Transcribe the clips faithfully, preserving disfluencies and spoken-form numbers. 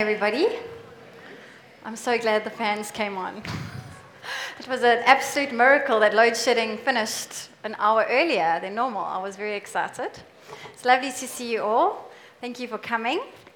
Everybody. I'm so glad the fans came on. It was an absolute miracle that load shedding finished an hour earlier than normal. I was very excited. It's lovely to see you all. Thank you for coming.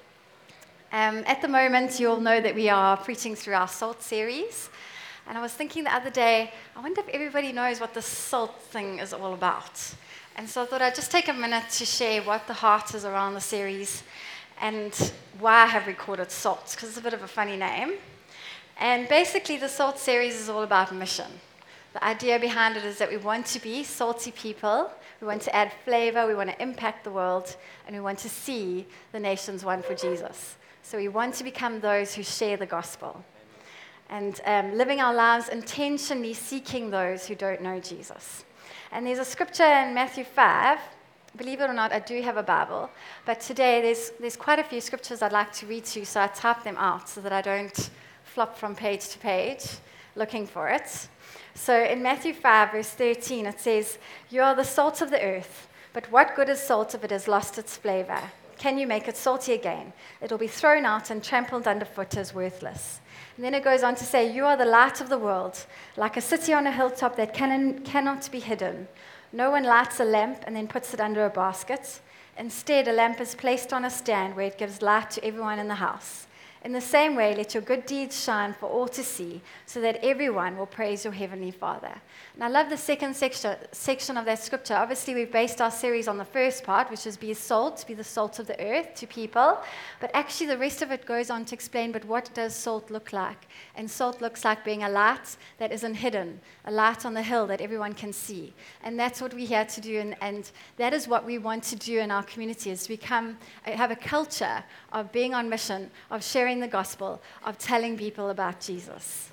Um, at the moment, you'll know that we are preaching through our SALT series. And I was thinking the other day, I wonder if everybody knows what the SALT thing is all about. And so I thought I'd just take a minute to share what the heart is around the series and why I have recorded SALT, because it's a bit of a funny name. And basically, the SALT series is all about mission. The idea behind it is that we want to be salty people, we want to add flavor, we want to impact the world, and we want to see the nations won for Jesus. So we want to become those who share the gospel. And um, living our lives intentionally seeking those who don't know Jesus. And there's a scripture in Matthew five. Believe it or not, I do have a Bible, but today there's, there's quite a few scriptures I'd like to read to you, so I type them out so that I don't flop from page to page looking for it. So in Matthew five, verse thirteen, it says, "You are the salt of the earth, but what good is salt if it has lost its flavor? Can you make it salty again? It will be thrown out and trampled underfoot as worthless." And then it goes on to say, "You are the light of the world, like a city on a hilltop that can, cannot be hidden. No one lights a lamp and then puts it under a basket. Instead, a lamp is placed on a stand where it gives light to everyone in the house. In the same way, let your good deeds shine for all to see, so that everyone will praise your heavenly Father." And I love the second section, section of that scripture. Obviously, we've based our series on the first part, which is be salt, be the salt of the earth to people. But actually, the rest of it goes on to explain, but what does salt look like? And salt looks like being a light that isn't hidden, a light on the hill that everyone can see. And that's what we're here to do, and, and that is what we want to do in our community, is become, have a culture of being on mission, of sharing the gospel, of telling people about Jesus.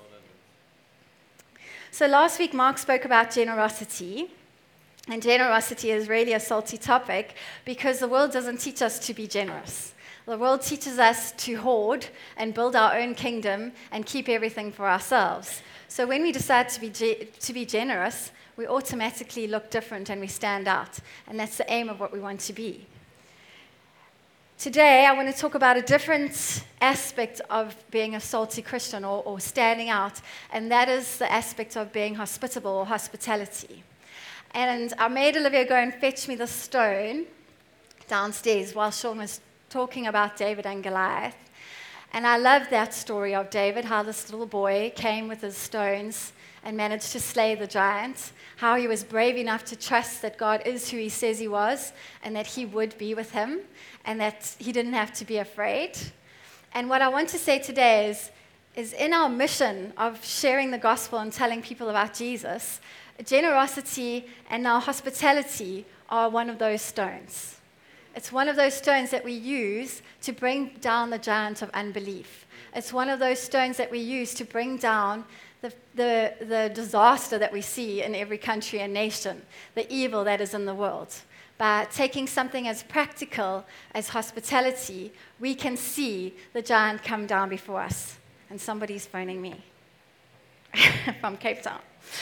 So last week, Mark spoke about generosity, and generosity is really a salty topic because the world doesn't teach us to be generous. The world teaches us to hoard and build our own kingdom and keep everything for ourselves. So when we decide to be ge- to be generous, we automatically look different and we stand out, and that's the aim of what we want to be. Today, I want to talk about a different aspect of being a salty Christian or, or standing out, and that is the aspect of being hospitable or hospitality. And I made Olivia go and fetch me the stone downstairs while Sean was talking about David and Goliath. And I love that story of David, how this little boy came with his stones and managed to slay the giant, how he was brave enough to trust that God is who he says he was and that he would be with him and that he didn't have to be afraid. And what I want to say today is, is in our mission of sharing the gospel and telling people about Jesus, generosity and now hospitality are one of those stones. It's one of those stones that we use to bring down the giant of unbelief. It's one of those stones that we use to bring down the, the, the disaster that we see in every country and nation, the evil that is in the world. By taking something as practical as hospitality, we can see the giant come down before us. And somebody's phoning me from Cape Town.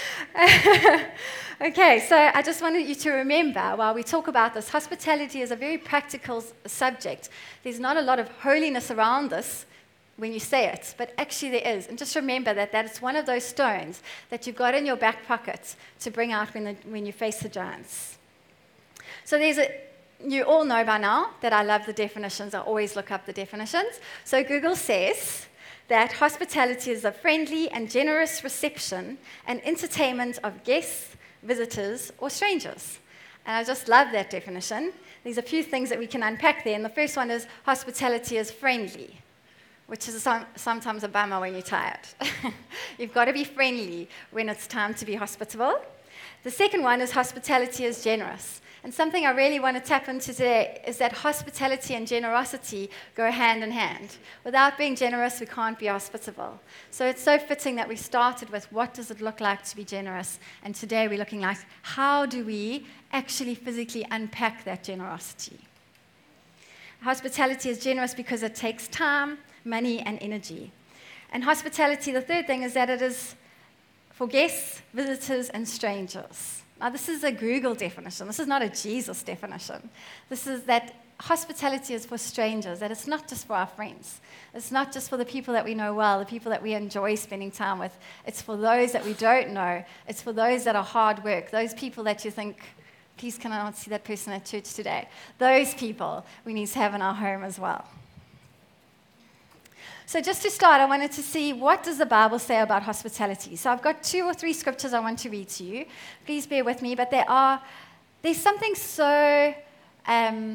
Okay, so I just wanted you to remember, while we talk about this, hospitality is a very practical s- subject. There's not a lot of holiness around this when you say it, but actually there is. And just remember that that is one of those stones that you've got in your back pocket to bring out when, the, when you face the giants. So there's a, you all know by now that I love the definitions. I always look up the definitions. So Google says that hospitality is a friendly and generous reception and entertainment of guests, visitors, or strangers. And I just love that definition. There's a few things that we can unpack there. And the first one is hospitality is friendly, which is some, sometimes a bummer when you're tired. You've got to be friendly when it's time to be hospitable. The second one is hospitality is generous. And something I really want to tap into today is that hospitality and generosity go hand in hand. Without being generous, we can't be hospitable. So it's so fitting that we started with what does it look like to be generous? And today we're looking like, how do we actually physically unpack that generosity? Hospitality is generous because it takes time, money, and energy. And hospitality, the third thing, is that it is for guests, visitors, and strangers. Now, this is a Google definition. This is not a Jesus definition. This is that hospitality is for strangers, that it's not just for our friends. It's not just for the people that we know well, the people that we enjoy spending time with. It's for those that we don't know. It's for those that are hard work, those people that you think, please can I not see that person at church today? Those people we need to have in our home as well. So just to start, I wanted to see, what does the Bible say about hospitality? So I've got two or three scriptures I want to read to you. Please bear with me, but there are, there's something so um,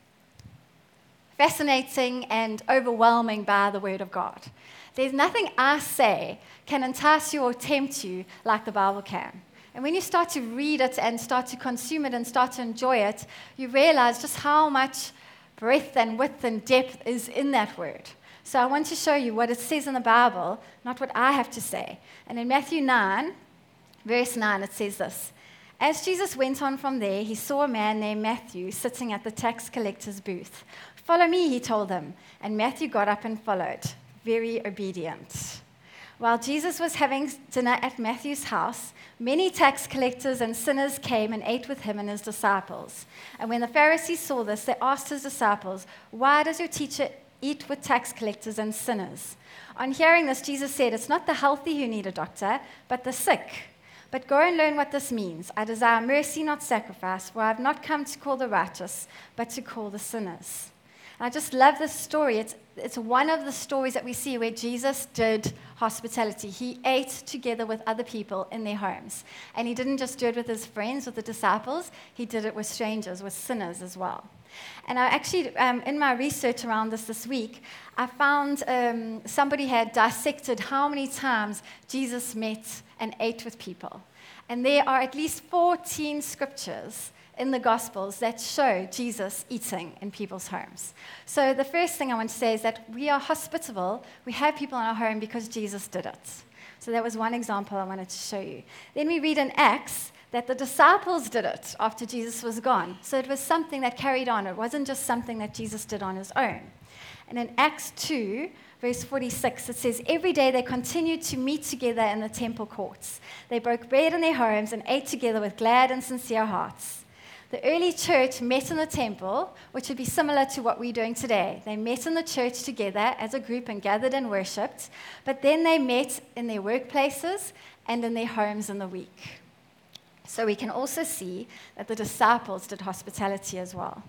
fascinating and overwhelming by the Word of God. There's nothing I say can entice you or tempt you like the Bible can. And when you start to read it and start to consume it and start to enjoy it, you realize just how much breadth and width and depth is in that word. So I want to show you what it says in the Bible, not what I have to say. And in Matthew nine, verse nine, it says this. As Jesus went on from there, he saw a man named Matthew sitting at the tax collector's booth. Follow me, he told him. And Matthew got up and followed, very obedient. While Jesus was having dinner at Matthew's house, many tax collectors and sinners came and ate with him and his disciples. And when the Pharisees saw this, they asked his disciples, why does your teacher eat with tax collectors and sinners? On hearing this, Jesus said, it's not the healthy who need a doctor, but the sick. But go and learn what this means. I desire mercy, not sacrifice, for I have not come to call the righteous, but to call the sinners. And I just love this story. It's, it's one of the stories that we see where Jesus did hospitality. He ate together with other people in their homes. And he didn't just do it with his friends, with the disciples. He did it with strangers, with sinners as well. And I actually, um, in my research around this this week, I found um, somebody had dissected how many times Jesus met and ate with people. And there are at least fourteen scriptures in the Gospels that show Jesus eating in people's homes. So the first thing I want to say is that we are hospitable. We have people in our home because Jesus did it. So that was one example I wanted to show you. Then we read in Acts that the disciples did it after Jesus was gone. So it was something that carried on. It wasn't just something that Jesus did on his own. And in Acts two, verse forty-six, it says, every day they continued to meet together in the temple courts. They broke bread in their homes and ate together with glad and sincere hearts. The early church met in the temple, which would be similar to what we're doing today. They met in the church together as a group and gathered and worshipped, but then they met in their workplaces and in their homes in the week. So we can also see that the disciples did hospitality as well.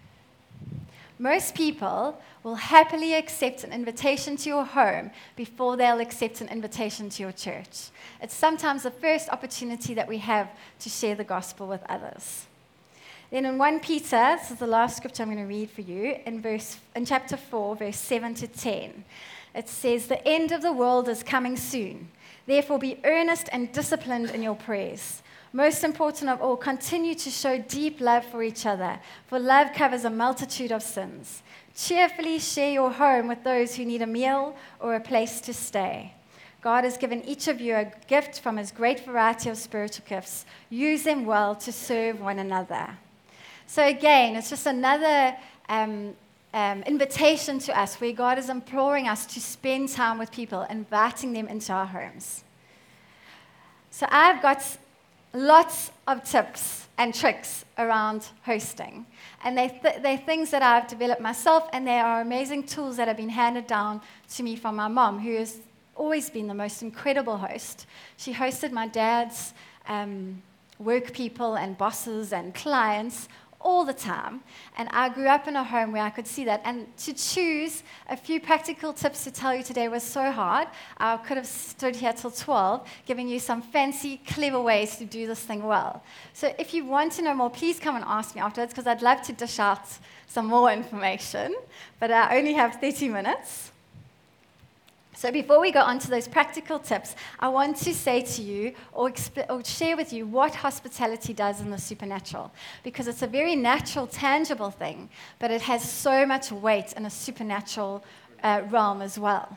Most people will happily accept an invitation to your home before they'll accept an invitation to your church. It's sometimes the first opportunity that we have to share the gospel with others. Then in First Peter, this is the last scripture I'm going to read for you, in, verse, in chapter four, verse seven to ten, it says, the end of the world is coming soon. Therefore be earnest and disciplined in your prayers. Most important of all, continue to show deep love for each other, for love covers a multitude of sins. Cheerfully share your home with those who need a meal or a place to stay. God has given each of you a gift from his great variety of spiritual gifts. Use them well to serve one another. So again, it's just another um, um, invitation to us where God is imploring us to spend time with people, inviting them into our homes. So I've got lots of tips and tricks around hosting. And they th- they're things that I've developed myself, and they are amazing tools that have been handed down to me from my mom, who has always been the most incredible host. She hosted my dad's um, work people and bosses and clients all the time. And I grew up in a home where I could see that. And to choose a few practical tips to tell you today was so hard. I could have stood here till twelve, giving you some fancy, clever ways to do this thing well. So if you want to know more, please come and ask me afterwards, because I'd love to dish out some more information. But I only have thirty minutes. So before we go on to those practical tips, I want to say to you or, exp- or share with you what hospitality does in the supernatural, because it's a very natural, tangible thing, but it has so much weight in a supernatural uh, realm as well.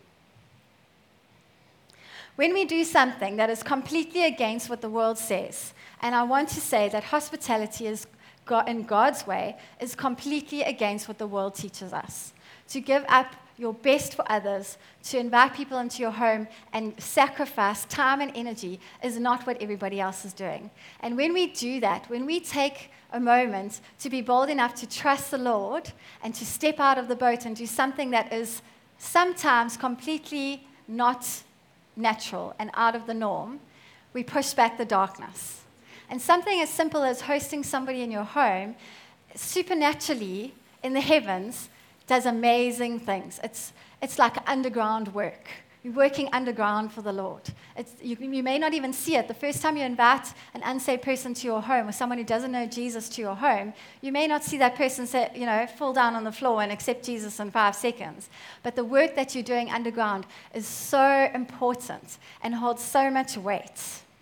When we do something that is completely against what the world says, and I want to say that hospitality is God, in God's way is completely against what the world teaches us. To give up your best for others, to invite people into your home and sacrifice time and energy is not what everybody else is doing. And when we do that, when we take a moment to be bold enough to trust the Lord and to step out of the boat and do something that is sometimes completely not natural and out of the norm, we push back the darkness. And something as simple as hosting somebody in your home, supernaturally in the heavens, does amazing things. It's, it's like underground work. You're working underground for the Lord. It's, you, you may not even see it. The first time you invite an unsaved person to your home or someone who doesn't know Jesus to your home, you may not see that person say, you know, fall down on the floor and accept Jesus in five seconds. But the work that you're doing underground is so important and holds so much weight.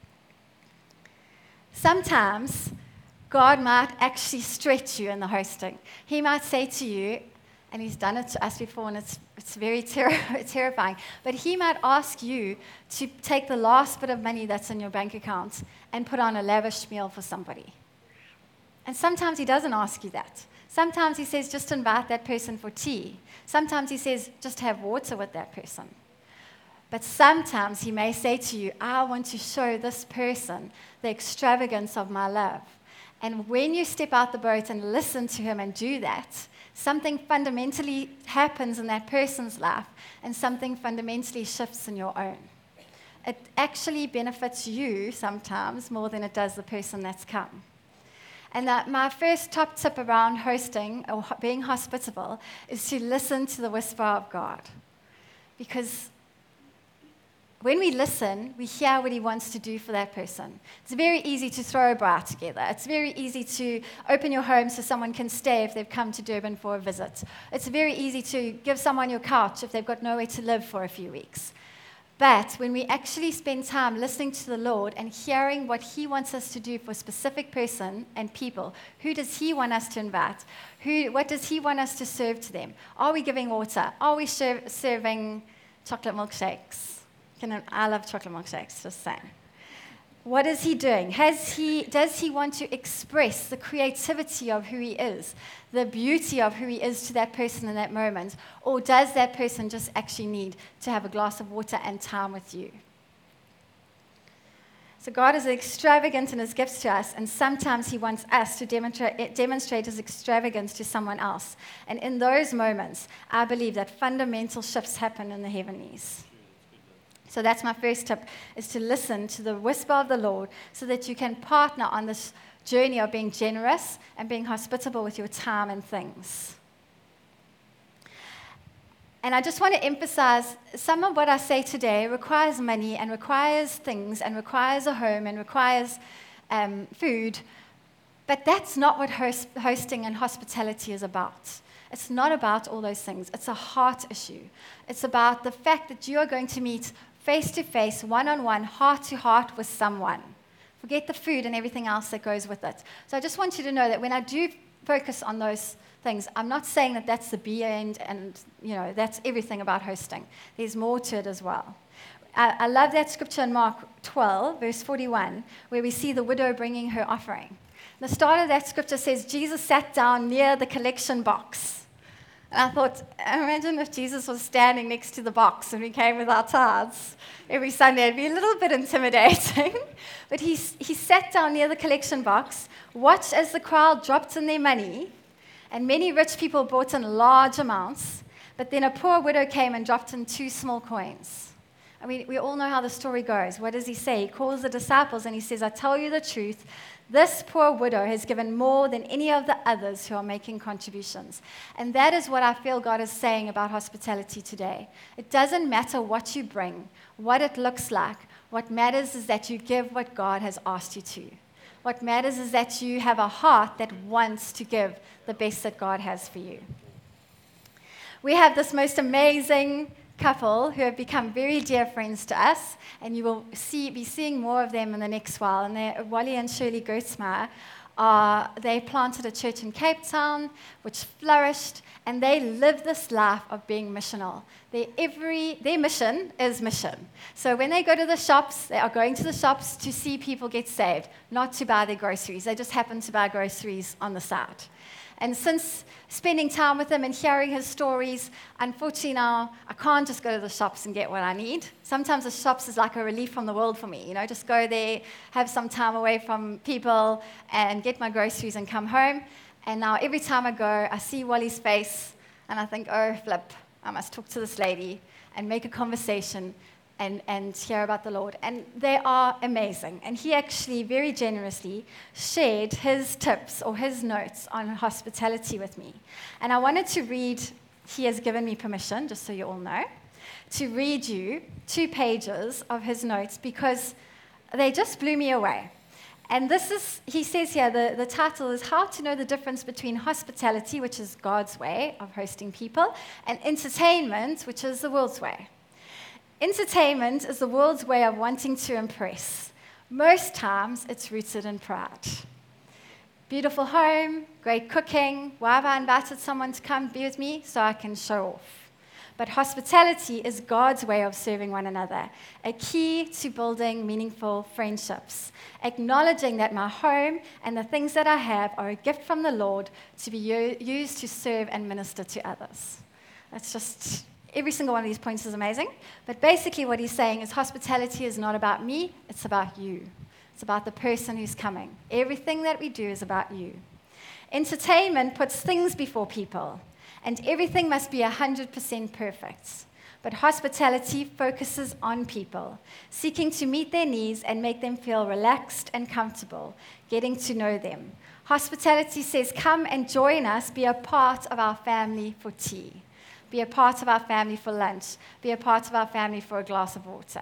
Sometimes God might actually stretch you in the hosting. He might say to you, and he's done it to us before, and it's, it's very ter- terrifying, but he might ask you to take the last bit of money that's in your bank account and put on a lavish meal for somebody. And sometimes he doesn't ask you that. Sometimes he says, just invite that person for tea. Sometimes he says, just have water with that person. But sometimes he may say to you, I want to show this person the extravagance of my love. And when you step out the boat and listen to him and do that, something fundamentally happens in that person's life and something fundamentally shifts in your own. It actually benefits you sometimes more than it does the person that's come. And that my first top tip around hosting or being hospitable is to listen to the whisper of God. Because when we listen, we hear what he wants to do for that person. It's very easy to throw a bar together. It's very easy to open your home so someone can stay if they've come to Durban for a visit. It's very easy to give someone your couch if they've got nowhere to live for a few weeks. But when we actually spend time listening to the Lord and hearing what he wants us to do for a specific person and people, who does he want us to invite? Who, what does he want us to serve to them? Are we giving water? Are we ser- serving chocolate milkshakes? I love chocolate milkshakes, just saying. What is he doing? Has he, does he want to express the creativity of who he is, the beauty of who he is to that person in that moment? Or does that person just actually need to have a glass of water and time with you? So God is extravagant in his gifts to us, and sometimes he wants us to demonstrate, demonstrate his extravagance to someone else. And in those moments, I believe that fundamental shifts happen in the heavenlies. So that's my first tip, is to listen to the whisper of the Lord so that you can partner on this journey of being generous and being hospitable with your time and things. And I just want to emphasize, some of what I say today requires money and requires things and requires a home and requires um, food, but that's not what host, hosting and hospitality is about. It's not about all those things. It's a heart issue. It's about the fact that you are going to meet face-to-face, one-on-one, heart-to-heart with someone. Forget the food and everything else that goes with it. So I just want you to know that when I do focus on those things, I'm not saying that that's the be end and, you know, that's everything about hosting. There's more to it as well. I, I love that scripture in Mark twelve, verse forty-one, where we see the widow bringing her offering. The start of that scripture says, Jesus sat down near the collection box. And I thought, imagine if Jesus was standing next to the box and we came with our tithes every Sunday. It'd be a little bit intimidating. But he, he sat down near the collection box, watched as the crowd dropped in their money, and many rich people brought in large amounts, but then a poor widow came and dropped in two small coins. I mean, we all know how the story goes. What does he say? He calls the disciples and he says, I tell you the truth, this poor widow has given more than any of the others who are making contributions. And that is what I feel God is saying about hospitality today. It doesn't matter what you bring, what it looks like. What matters is that you give what God has asked you to. What matters is that you have a heart that wants to give the best that God has for you. We have this most amazing couple who have become very dear friends to us, and you will see, be seeing more of them in the next while. And they're Wally and Shirley Gertzmeyer. Uh, they planted a church in Cape Town, which flourished, and they live this life of being missional. Their, every, their mission is mission. So when they go to the shops, they are going to the shops to see people get saved, not to buy their groceries. They just happen to buy groceries on the side. And since spending time with him and hearing his stories, unfortunately now I can't just go to the shops and get what I need. Sometimes the shops is like a relief from the world for me. You know, just go there, have some time away from people, and get my groceries and come home. And now every time I go, I see Wally's face, and I think, oh, flip, I must talk to this lady and make a conversation and, and hear about the Lord. And they are amazing. And he actually very generously shared his tips or his notes on hospitality with me. And I wanted to read, he has given me permission, just so you all know, to read you two pages of his notes because they just blew me away. And this is, he says here, the, the title is How to Know the Difference Between Hospitality, which is God's way of hosting people, and entertainment, which is the world's way. Entertainment is the world's way of wanting to impress. Most times, it's rooted in pride. Beautiful home, great cooking. Why have I invited someone to come be with me? So I can show off. But hospitality is God's way of serving one another, a key to building meaningful friendships, acknowledging that my home and the things that I have are a gift from the Lord to be u- used to serve and minister to others. That's just... Every single one of these points is amazing, but basically what he's saying is hospitality is not about me, it's about you. It's about the person who's coming. Everything that we do is about you. Entertainment puts things before people, and everything must be one hundred percent perfect. But hospitality focuses on people, seeking to meet their needs and make them feel relaxed and comfortable, getting to know them. Hospitality says, come and join us, be a part of our family for tea. Be a part of our family for lunch. Be a part of our family for a glass of water.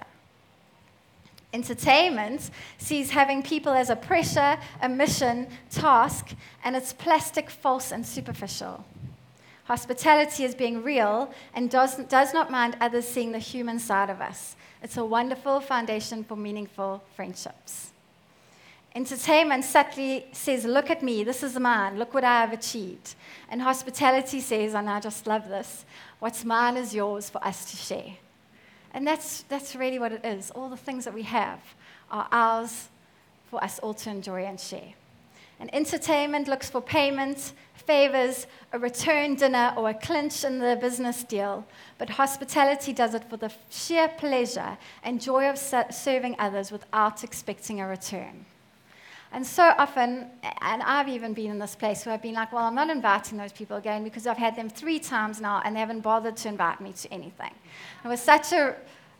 Entertainment sees having people as a pressure, a mission, task, and it's plastic, false, and superficial. Hospitality is being real and does, does not mind others seeing the human side of us. It's a wonderful foundation for meaningful friendships. Entertainment subtly says, look at me, this is mine, look what I have achieved. And hospitality says, and I just love this, what's mine is yours for us to share. And that's, that's really what it is. All the things that we have are ours for us all to enjoy and share. And entertainment looks for payment, favors, a return dinner, or a clinch in the business deal. But hospitality does it for the sheer pleasure and joy of serving others without expecting a return. And so often, and I've even been in this place where I've been like, well, I'm not inviting those people again because I've had them three times now and they haven't bothered to invite me to anything. It was such a,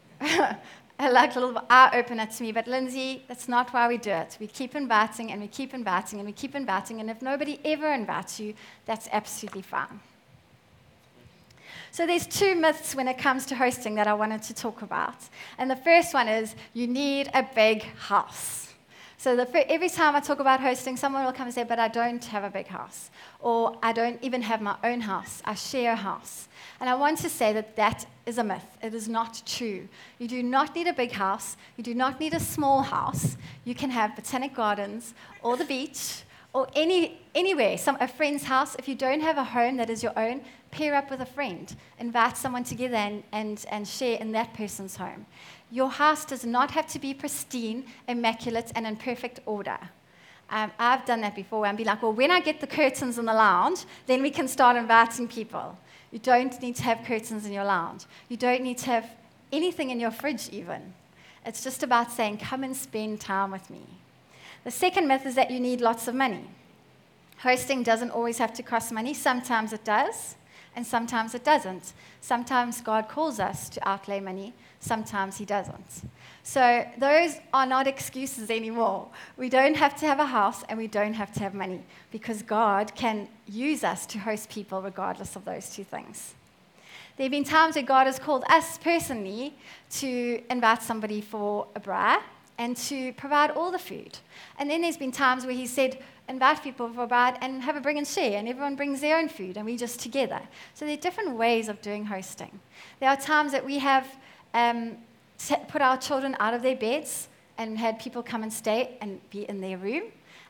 a like little eye-opener to me, but Lindsay, that's not why we do it. We keep inviting and we keep inviting and we keep inviting, and if nobody ever invites you, that's absolutely fine. So there's two myths when it comes to hosting that I wanted to talk about. And the first one is you need a big house. So the, every time I talk about hosting, someone will come and say, but I don't have a big house. Or I don't even have my own house. I share a house. And I want to say that that is a myth. It is not true. You do not need a big house. You do not need a small house. You can have botanic gardens or the beach or any anywhere, some, a friend's house. If you don't have a home that is your own, pair up with a friend. Invite someone together and, and, and share in that person's home. Your house does not have to be pristine, immaculate, and in perfect order. Um, I've done that before and be like, well, when I get the curtains in the lounge, then we can start inviting people. You don't need to have curtains in your lounge. You don't need to have anything in your fridge even. It's just about saying, come and spend time with me. The second myth is that you need lots of money. Hosting doesn't always have to cost money. Sometimes it does, and sometimes it doesn't. Sometimes God calls us to outlay money. Sometimes he doesn't. So those are not excuses anymore. We don't have to have a house and we don't have to have money because God can use us to host people regardless of those two things. There have been times where God has called us personally to invite somebody for a braai and to provide all the food. And then there's been times where he said, invite people for a braai and have a bring and share, and everyone brings their own food and we just together. So there are different ways of doing hosting. There are times that we have Um, put our children out of their beds and had people come and stay and be in their room.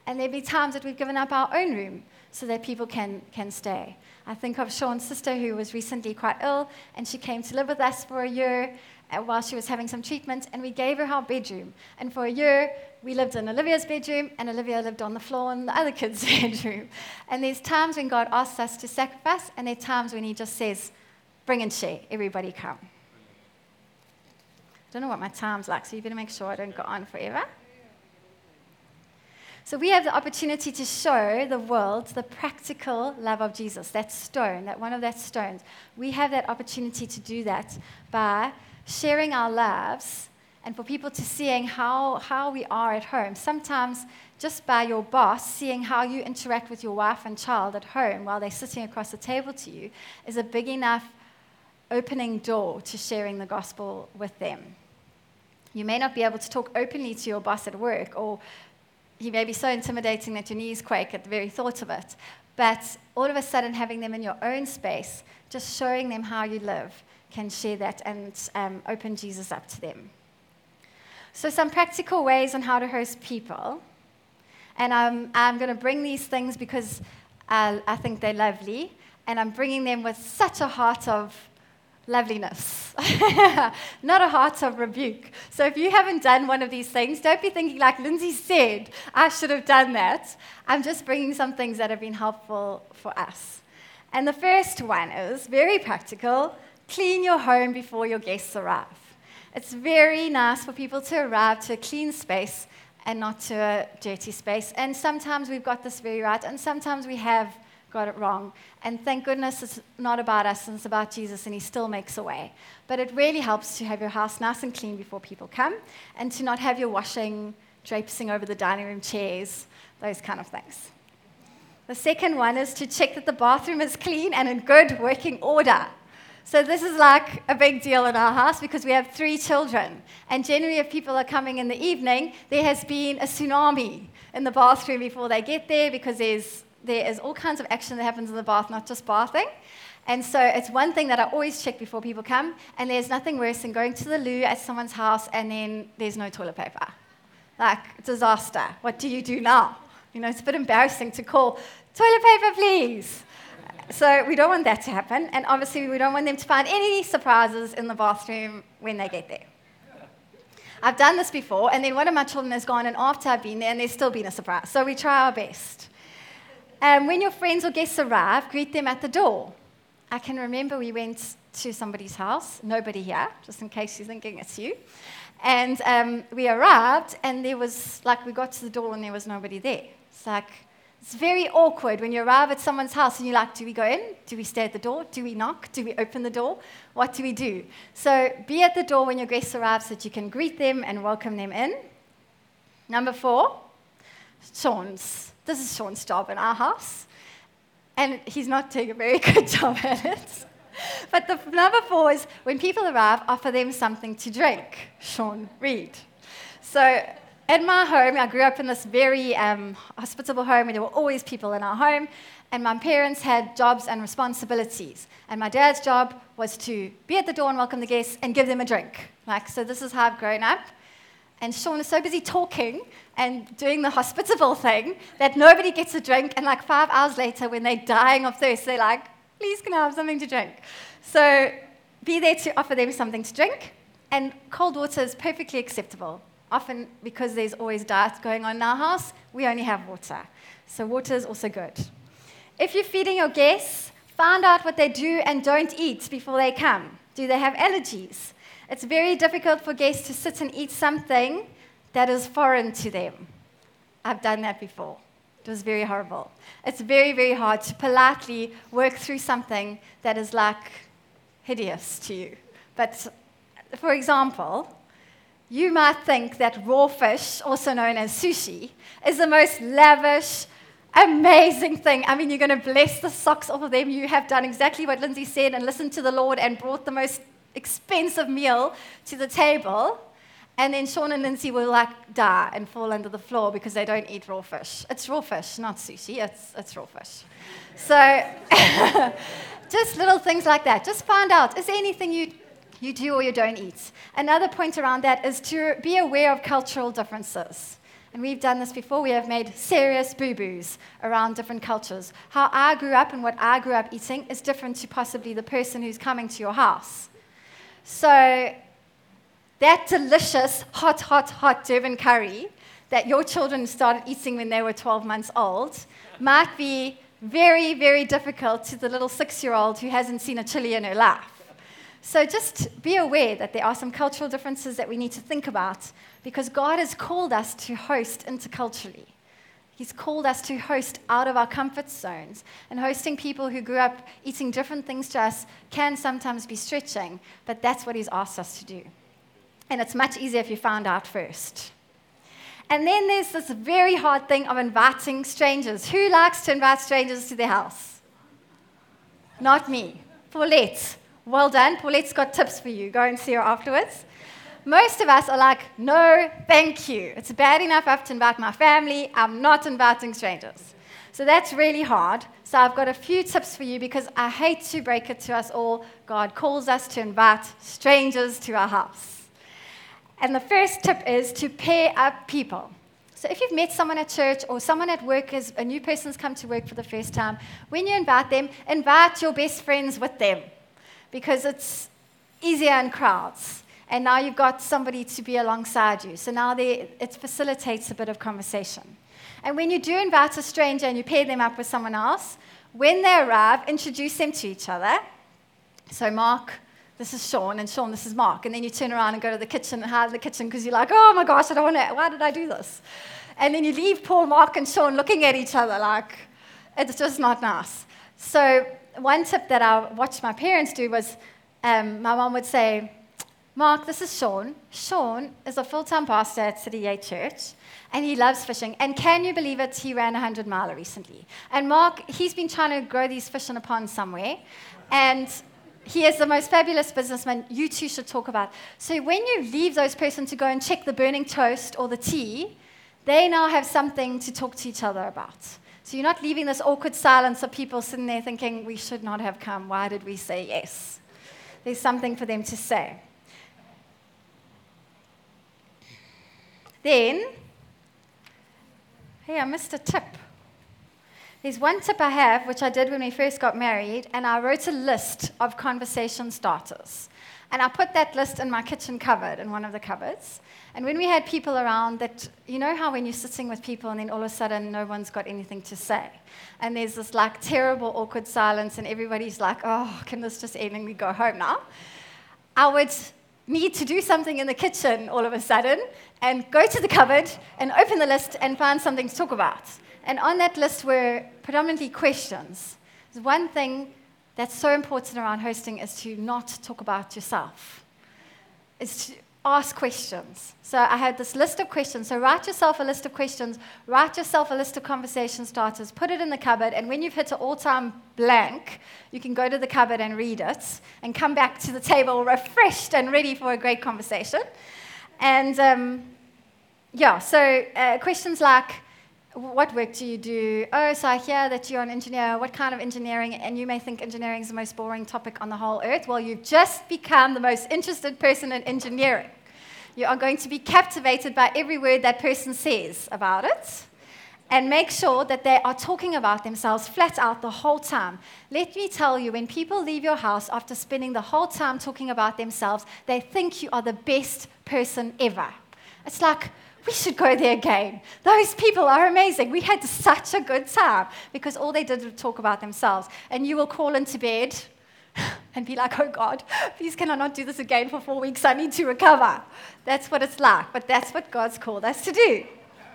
And there'll be times that we've given up our own room so that people can, can stay. I think of Sean's sister who was recently quite ill, and she came to live with us for a year uh, while she was having some treatment, and we gave her our bedroom. And for a year, we lived in Olivia's bedroom, and Olivia lived on the floor in the other kids' bedroom. And there's times when God asks us to sacrifice, and there are times when he just says, bring and share, everybody come. I don't know what my time's like, so you better make sure I don't go on forever. So we have the opportunity to show the world the practical love of Jesus, that stone, that one of that stones. We have that opportunity to do that by sharing our lives and for people to seeing how, how we are at home. Sometimes just by your boss seeing how you interact with your wife and child at home while they're sitting across the table to you is a big enough opening door to sharing the gospel with them. You may not be able to talk openly to your boss at work, or he may be so intimidating that your knees quake at the very thought of it. But all of a sudden, having them in your own space, just showing them how you live, can share that and um, open Jesus up to them. So some practical ways on how to host people. And I'm, I'm going to bring these things because uh, I think they're lovely. And I'm bringing them with such a heart of loveliness, not a heart of rebuke. So if you haven't done one of these things, don't be thinking like Lindsay said, I should have done that. I'm just bringing some things that have been helpful for us. And the first one is very practical: clean your home before your guests arrive. It's very nice for people to arrive to a clean space and not to a dirty space. And sometimes we've got this very right, and sometimes we have got it wrong. And thank goodness it's not about us, and it's about Jesus, and he still makes a way. But it really helps to have your house nice and clean before people come, and to not have your washing drapesing over the dining room chairs, those kind of things. The second one is to check that the bathroom is clean and in good working order. So this is like a big deal in our house because we have three children. And generally, if people are coming in the evening, there has been a tsunami in the bathroom before they get there, because there's there is all kinds of action that happens in the bath, not just bathing. And so it's one thing that I always check before people come, and there's nothing worse than going to the loo at someone's house and then there's no toilet paper. Like, disaster. What do you do now? You know, it's a bit embarrassing to call, toilet paper, please. So we don't want that to happen, and obviously we don't want them to find any surprises in the bathroom when they get there. I've done this before, and then one of my children has gone in after I've been there, and there's still been a surprise. So we try our best. Um, when your friends or guests arrive, greet them at the door. I can remember we went to somebody's house, nobody here, just in case you're thinking it's you. And um, we arrived, and there was, like, we got to the door and there was nobody there. It's like, it's very awkward when you arrive at someone's house and you're like, do we go in? Do we stay at the door? Do we knock? Do we open the door? What do we do? So be at the door when your guests arrive so that you can greet them and welcome them in. Number four, Sean's. This is Sean's job in our house, and he's not doing a very good job at it. But the number four is when people arrive, offer them something to drink. Sean, read. So in my home, I grew up in this very um, hospitable home where there were always people in our home, and my parents had jobs and responsibilities. And my dad's job was to be at the door and welcome the guests and give them a drink. Like, so this is how I've grown up. And Sean is so busy talking and doing the hospitable thing that nobody gets a drink. And like five hours later, when they're dying of thirst, they're like, please, can I have something to drink? So be there to offer them something to drink. And cold water is perfectly acceptable. Often, because there's always diets going on in our house, we only have water. So water is also good. If you're feeding your guests, find out what they do and don't eat before they come. Do they have allergies? It's very difficult for guests to sit and eat something that is foreign to them. I've done that before. It was very horrible. It's very, very hard to politely work through something that is like hideous to you. But for example, you might think that raw fish, also known as sushi, is the most lavish, amazing thing. I mean, you're going to bless the socks off of them. You have done exactly what Lindsay said and listened to the Lord and brought the most expensive meal to the table, and then Sean and Lindsay will like die and fall under the floor because they don't eat raw fish. It's raw fish, not sushi. It's it's raw fish. So just little things like that. Just find out, is there anything you you do or you don't eat? Another point around that is to be aware of cultural differences. And we've done this before. We have made serious boo-boos around different cultures. How I grew up and what I grew up eating is different to possibly the person who's coming to your house. So that delicious, hot, hot, hot Durban curry that your children started eating when they were twelve months old might be very, very difficult to the little six-year-old who hasn't seen a chili in her life. So just be aware that there are some cultural differences that we need to think about, because God has called us to host interculturally. He's called us to host out of our comfort zones. And hosting people who grew up eating different things to us can sometimes be stretching, but that's what He's asked us to do. And it's much easier if you found out first. And then there's this very hard thing of inviting strangers. Who likes to invite strangers to their house? Not me. Paulette. Well done. Paulette's got tips for you. Go and see her afterwards. Most of us are like, no, thank you. It's bad enough I have to invite my family. I'm not inviting strangers. So that's really hard. So I've got a few tips for you, because I hate to break it to us all. God calls us to invite strangers to our house. And the first tip is to pair up people. So if you've met someone at church or someone at work, as a new person's come to work for the first time, when you invite them, invite your best friends with them, because it's easier in crowds. And now you've got somebody to be alongside you. So now they, it facilitates a bit of conversation. And when you do invite a stranger and you pair them up with someone else, when they arrive, introduce them to each other. So Mark, this is Sean, and Sean, this is Mark. And then you turn around and go to the kitchen and hide in the kitchen because you're like, oh my gosh, I don't want to, why did I do this? And then you leave Paul, Mark, and Sean looking at each other like, it's just not nice. So one tip that I watched my parents do was, um, my mom would say, Mark, this is Sean. Sean is a full-time pastor at City Gate Church, and he loves fishing. And can you believe it? He ran a hundred-miler recently. And Mark, he's been trying to grow these fish in a pond somewhere, and he is the most fabulous businessman. You two should talk about. So when you leave those person to go and check the burning toast or the tea, they now have something to talk to each other about. So you're not leaving this awkward silence of people sitting there thinking, we should not have come. Why did we say yes? There's something for them to say. Then, hey, I missed a tip. There's one tip I have, which I did when we first got married, and I wrote a list of conversation starters. And I put that list in my kitchen cupboard, in one of the cupboards. And when we had people around that, you know how when you're sitting with people and then all of a sudden no one's got anything to say. And there's this like terrible awkward silence and everybody's like, oh, can this just end and we go home now? I would need to do something in the kitchen all of a sudden and go to the cupboard and open the list and find something to talk about. And on that list were predominantly questions. There's one thing that's so important around hosting is to not talk about yourself. It's to ask questions. So I had this list of questions. So write yourself a list of questions. Write yourself a list of conversation starters. Put it in the cupboard. And when you've hit an all-time blank, you can go to the cupboard and read it and come back to the table refreshed and ready for a great conversation. And um, yeah, so uh, questions like, what work do you do? Oh, so I hear that you're an engineer. What kind of engineering? And you may think engineering is the most boring topic on the whole earth. Well, you've just become the most interested person in engineering. You are going to be captivated by every word that person says about it. And make sure that they are talking about themselves flat out the whole time. Let me tell you, when people leave your house after spending the whole time talking about themselves, they think you are the best person ever. It's like, we should go there again. Those people are amazing. We had such a good time because all they did was talk about themselves. And you will crawl into bed and be like, oh God, please can I not do this again for four weeks? I need to recover. That's what it's like, but that's what God's called us to do.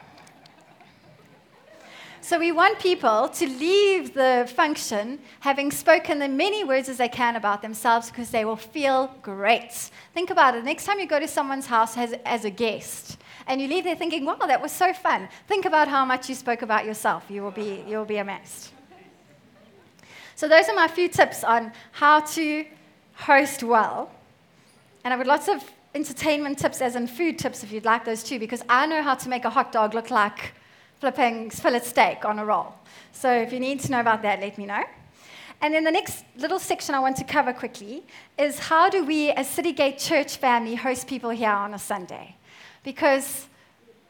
So we want people to leave the function having spoken the many words as they can about themselves because they will feel great. Think about it. Next time you go to someone's house as, as a guest, and you leave there thinking, wow, that was so fun. Think about how much you spoke about yourself. You will be, you will be amazed. So those are my few tips on how to host well. And I've got lots of entertainment tips, as in food tips, if you'd like those too, because I know how to make a hot dog look like flipping fillet steak on a roll. So if you need to know about that, let me know. And then the next little section I want to cover quickly is how do we, as City Gate Church family, host people here on a Sunday? Because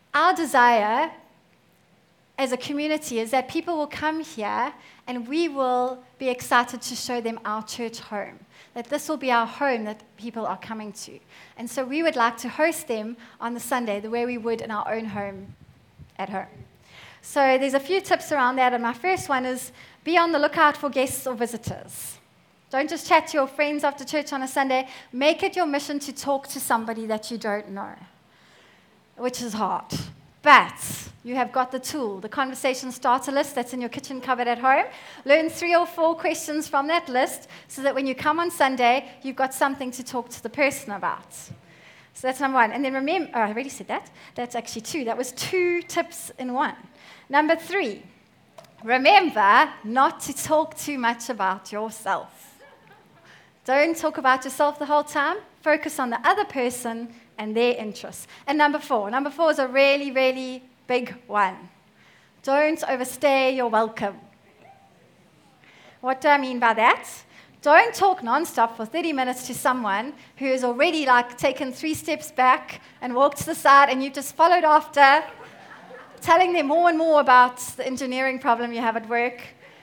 our desire as a community is that people will come here and we will be excited to show them our church home. That this will be our home that people are coming to. And so we would like to host them on the Sunday the way we would in our own home at home. So there's a few tips around that, and my first one is be on the lookout for guests or visitors. Don't just chat to your friends after church on a Sunday. Make it your mission to talk to somebody that you don't know, which is hard. But you have got the tool, the conversation starter list that's in your kitchen cupboard at home. Learn three or four questions from that list so that when you come on Sunday, you've got something to talk to the person about. So that's number one. And then remember, oh, I already said that. That's actually two. That was two tips in one. Number three, remember not to talk too much about yourself. Don't talk about yourself the whole time. Focus on the other person and their interests. And number four. Number four is a really, really big one. Don't overstay your welcome. What do I mean by that? Don't talk nonstop for thirty minutes to someone who has already like taken three steps back and walked to the side and you just followed after, telling them more and more about the engineering problem you have at work.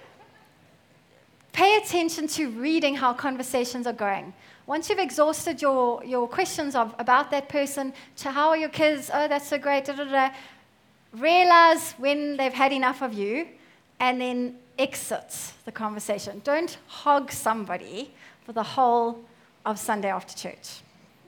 Pay attention to reading how conversations are going. Once you've exhausted your, your questions of, about that person, to how are your kids, oh, that's so great, da, da, da, realize when they've had enough of you and then exit the conversation. Don't hog somebody for the whole of Sunday after church.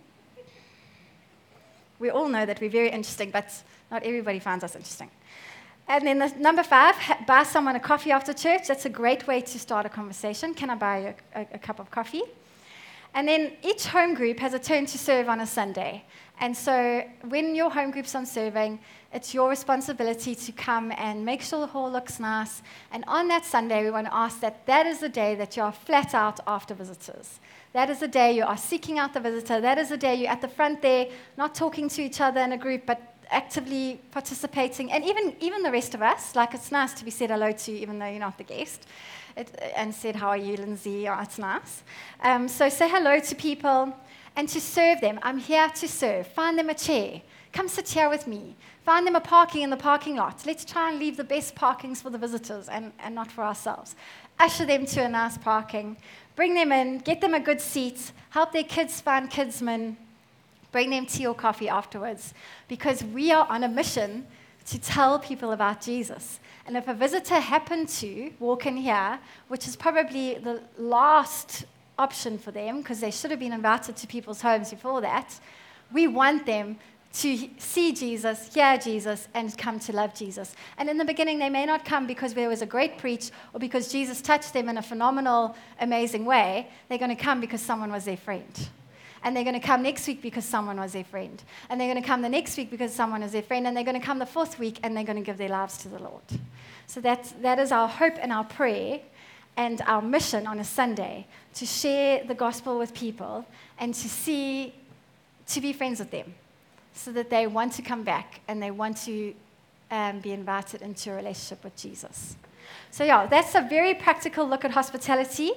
We all know that we're very interesting, but not everybody finds us interesting. And then the, number five, ha- buy someone a coffee after church. That's a great way to start a conversation. Can I buy you a, a, a cup of coffee? And then each home group has a turn to serve on a Sunday. And so when your home group's on serving, it's your responsibility to come and make sure the hall looks nice. And on that Sunday, we want to ask that that is the day that you are flat out after visitors. That is the day you are seeking out the visitor. That is the day you're at the front there, not talking to each other in a group, but actively participating. And even, even the rest of us, like it's nice to be said hello to even though you're not the guest. It, and said, how are you, Lindsay? Oh, it's nice. Um, so say hello to people and to serve them. I'm here to serve. Find them a chair. Come sit here with me. Find them a parking in the parking lot. Let's try and leave the best parkings for the visitors and, and not for ourselves. Usher them to a nice parking. Bring them in. Get them a good seat. Help their kids find kidsmen. Bring them tea or coffee afterwards. Because we are on a mission to tell people about Jesus. And if a visitor happened to walk in here, which is probably the last option for them, because they should have been invited to people's homes before that, we want them to see Jesus, hear Jesus, and come to love Jesus. And in the beginning, they may not come because there was a great preach or because Jesus touched them in a phenomenal, amazing way. They're going to come because someone was their friend. And they're going to come next week because someone was their friend. And they're going to come the next week because someone is their friend. And they're going to come the fourth week and they're going to give their lives to the Lord. So that's, that is our hope and our prayer and our mission on a Sunday, to share the gospel with people and to see, to be friends with them so that they want to come back and they want to um, be invited into a relationship with Jesus. So yeah, that's a very practical look at hospitality.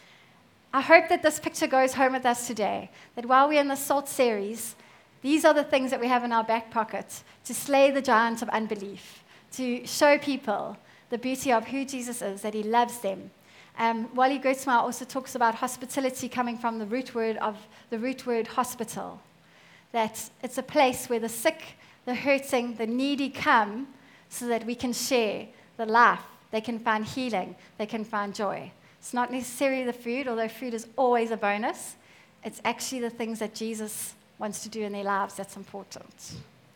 I hope that this picture goes home with us today, that while we're in the SALT series, these are the things that we have in our back pocket to slay the giant of unbelief, to show people the beauty of who Jesus is, that he loves them. Um, Wally Gertzma also talks about hospitality coming from the root word of the root word hospital, that it's a place where the sick, the hurting, the needy come so that we can share the life. They can find healing. They can find joy. It's not necessarily the food, although food is always a bonus. It's actually the things that Jesus wants to do in their lives that's important.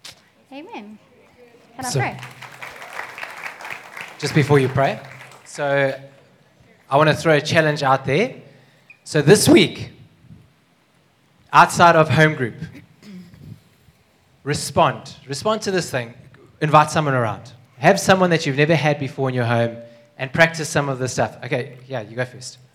Amen. Can I So- pray? Just before you pray, so I want to throw a challenge out there. So this week, outside of home group, respond. Respond to this thing. Invite someone around. Have someone that you've never had before in your home and practice some of this stuff. Okay, yeah, you go first.